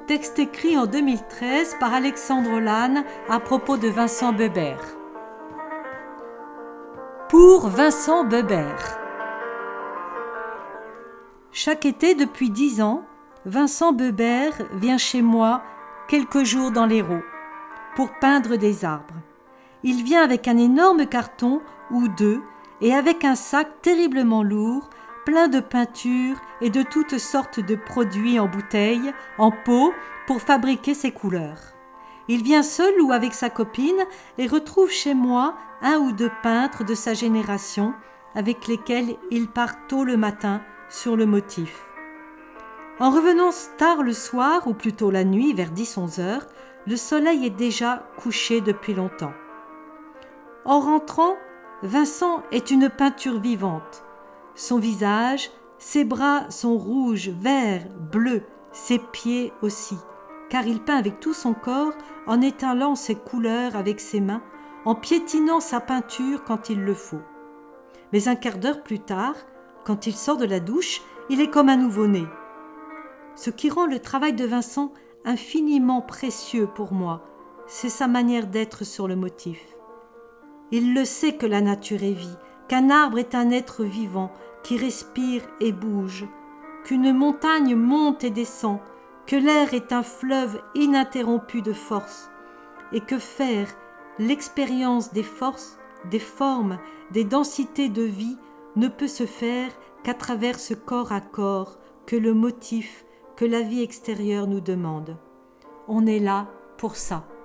Texte écrit en 2013 par Alexandre Lannes à propos de Vincent Bebert. Pour Vincent Bebert. Chaque été depuis 10 ans, Vincent Bebert vient chez moi quelques jours dans l'Hérault pour peindre des arbres. Il vient avec un énorme carton ou deux et avec un sac terriblement lourd, plein de peintures et de toutes sortes de produits en bouteilles, en pot, pour fabriquer ses couleurs. Il vient seul ou avec sa copine et retrouve chez moi un ou deux peintres de sa génération avec lesquels il part tôt le matin sur le motif. En revenant tard le soir, ou plutôt la nuit, vers 10-11 heures, le soleil est déjà couché depuis longtemps. En rentrant, Vincent est une peinture vivante. Son visage, ses bras sont rouges, verts, bleus, ses pieds aussi, car il peint avec tout son corps en étalant ses couleurs avec ses mains, en piétinant sa peinture quand il le faut. Mais un quart d'heure plus tard, quand il sort de la douche, il est comme un nouveau-né. Ce qui rend le travail de Vincent infiniment précieux pour moi, c'est sa manière d'être sur le motif. Il le sait que la nature est vie, qu'un arbre est un être vivant qui respire et bouge, qu'une montagne monte et descend, que l'air est un fleuve ininterrompu de force, et que faire l'expérience des forces, des formes, des densités de vie ne peut se faire qu'à travers ce corps à corps que le motif, que la vie extérieure nous demande. On est là pour ça.